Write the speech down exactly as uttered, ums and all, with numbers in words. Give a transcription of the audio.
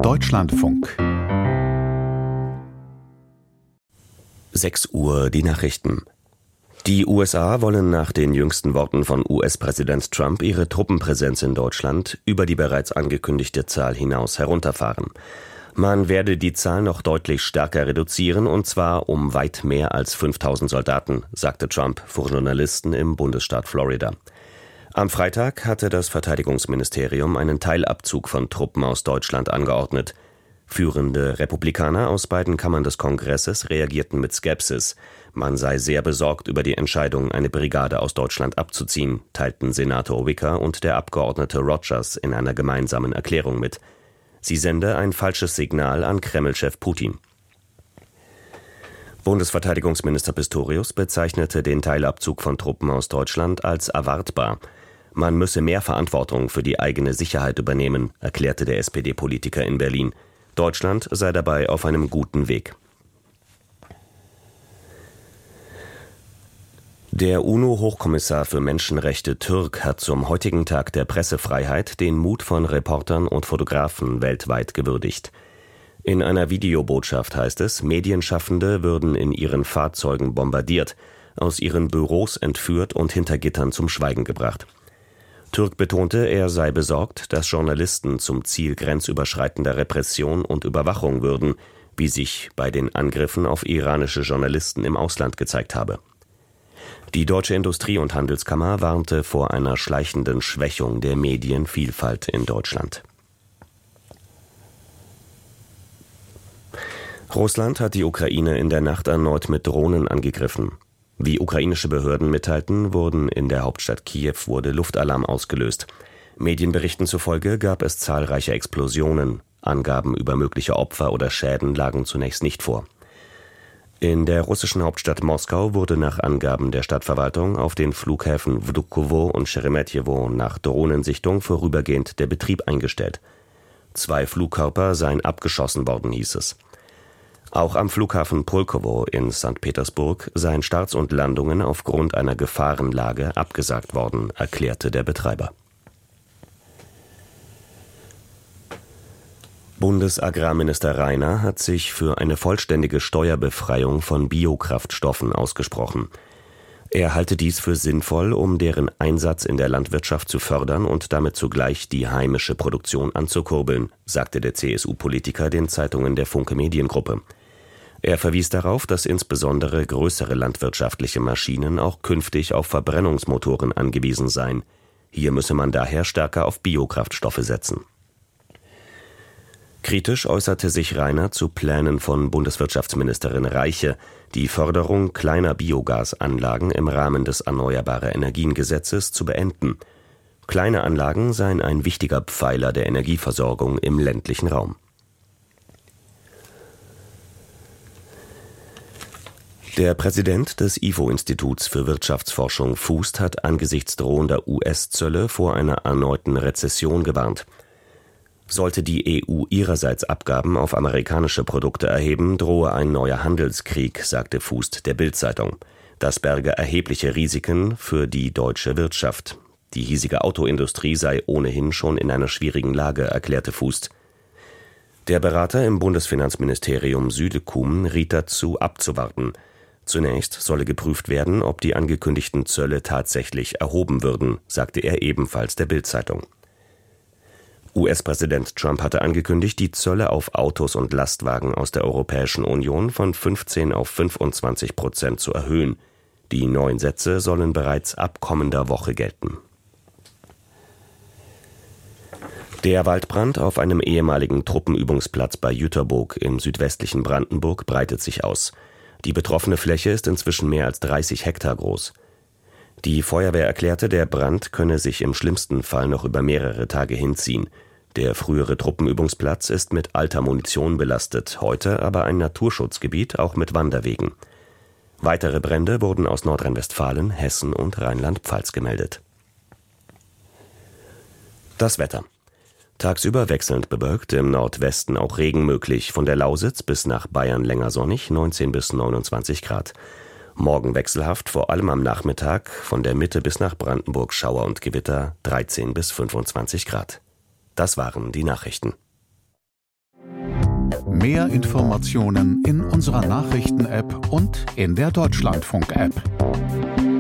Deutschlandfunk. sechs Uhr, die Nachrichten. Die U S A wollen nach den jüngsten Worten von U S-Präsident Trump ihre Truppenpräsenz in Deutschland über die bereits angekündigte Zahl hinaus herunterfahren. Man werde die Zahl noch deutlich stärker reduzieren, und zwar um weit mehr als fünftausend Soldaten, sagte Trump vor Journalisten im Bundesstaat Florida. Am Freitag hatte das Verteidigungsministerium einen Teilabzug von Truppen aus Deutschland angeordnet. Führende Republikaner aus beiden Kammern des Kongresses reagierten mit Skepsis. Man sei sehr besorgt über die Entscheidung, eine Brigade aus Deutschland abzuziehen, teilten Senator Wicker und der Abgeordnete Rogers in einer gemeinsamen Erklärung mit. Sie sende ein falsches Signal an Kreml-Chef Putin. Bundesverteidigungsminister Pistorius bezeichnete den Teilabzug von Truppen aus Deutschland als erwartbar. Man müsse mehr Verantwortung für die eigene Sicherheit übernehmen, erklärte der S P D-Politiker in Berlin. Deutschland sei dabei auf einem guten Weg. Der UNO-Hochkommissar für Menschenrechte Türk hat zum heutigen Tag der Pressefreiheit den Mut von Reportern und Fotografen weltweit gewürdigt. In einer Videobotschaft heißt es, Medienschaffende würden in ihren Fahrzeugen bombardiert, aus ihren Büros entführt und hinter Gittern zum Schweigen gebracht. Türk betonte, er sei besorgt, dass Journalisten zum Ziel grenzüberschreitender Repression und Überwachung würden, wie sich bei den Angriffen auf iranische Journalisten im Ausland gezeigt habe. Die Deutsche Industrie- und Handelskammer warnte vor einer schleichenden Schwächung der Medienvielfalt in Deutschland. Russland hat die Ukraine in der Nacht erneut mit Drohnen angegriffen. Wie ukrainische Behörden mitteilten, wurden in der Hauptstadt Kiew wurde Luftalarm ausgelöst. Medienberichten zufolge gab es zahlreiche Explosionen. Angaben über mögliche Opfer oder Schäden lagen zunächst nicht vor. In der russischen Hauptstadt Moskau wurde nach Angaben der Stadtverwaltung auf den Flughäfen Vnukovo und Scheremetjewo nach Drohnensichtung vorübergehend der Betrieb eingestellt. Zwei Flugkörper seien abgeschossen worden, hieß es. Auch am Flughafen Pulkowo in Sankt Petersburg seien Starts und Landungen aufgrund einer Gefahrenlage abgesagt worden, erklärte der Betreiber. Bundesagrarminister Rainer hat sich für eine vollständige Steuerbefreiung von Biokraftstoffen ausgesprochen. Er halte dies für sinnvoll, um deren Einsatz in der Landwirtschaft zu fördern und damit zugleich die heimische Produktion anzukurbeln, sagte der C S U-Politiker den Zeitungen der Funke Mediengruppe. Er verwies darauf, dass insbesondere größere landwirtschaftliche Maschinen auch künftig auf Verbrennungsmotoren angewiesen seien. Hier müsse man daher stärker auf Biokraftstoffe setzen. Kritisch äußerte sich Rainer zu Plänen von Bundeswirtschaftsministerin Reiche, die Förderung kleiner Biogasanlagen im Rahmen des Erneuerbare-Energien-Gesetzes zu beenden. Kleine Anlagen seien ein wichtiger Pfeiler der Energieversorgung im ländlichen Raum. Der Präsident des I F O-Instituts für Wirtschaftsforschung Fußt hat angesichts drohender U S-Zölle vor einer erneuten Rezession gewarnt. Sollte die E U ihrerseits Abgaben auf amerikanische Produkte erheben, drohe ein neuer Handelskrieg, sagte Fußt der Bild-Zeitung. Das berge erhebliche Risiken für die deutsche Wirtschaft. Die hiesige Autoindustrie sei ohnehin schon in einer schwierigen Lage, erklärte Fußt. Der Berater im Bundesfinanzministerium Südekum riet dazu, abzuwarten. Zunächst solle geprüft werden, ob die angekündigten Zölle tatsächlich erhoben würden, sagte er ebenfalls der Bild-Zeitung. U S-Präsident Trump hatte angekündigt, die Zölle auf Autos und Lastwagen aus der Europäischen Union von fünfzehn auf fünfundzwanzig Prozent zu erhöhen. Die neuen Sätze sollen bereits ab kommender Woche gelten. Der Waldbrand auf einem ehemaligen Truppenübungsplatz bei Jüterboog im südwestlichen Brandenburg breitet sich aus. Die betroffene Fläche ist inzwischen mehr als dreißig Hektar groß. Die Feuerwehr erklärte, der Brand könne sich im schlimmsten Fall noch über mehrere Tage hinziehen. Der frühere Truppenübungsplatz ist mit alter Munition belastet, heute aber ein Naturschutzgebiet, auch mit Wanderwegen. Weitere Brände wurden aus Nordrhein-Westfalen, Hessen und Rheinland-Pfalz gemeldet. Das Wetter. Tagsüber wechselnd bewölkt, im Nordwesten auch Regen möglich, von der Lausitz bis nach Bayern länger sonnig, neunzehn bis neunundzwanzig Grad. Morgen wechselhaft, vor allem am Nachmittag, von der Mitte bis nach Brandenburg Schauer und Gewitter, dreizehn bis fünfundzwanzig Grad. Das waren die Nachrichten. Mehr Informationen in unserer Nachrichten-App und in der Deutschlandfunk-App.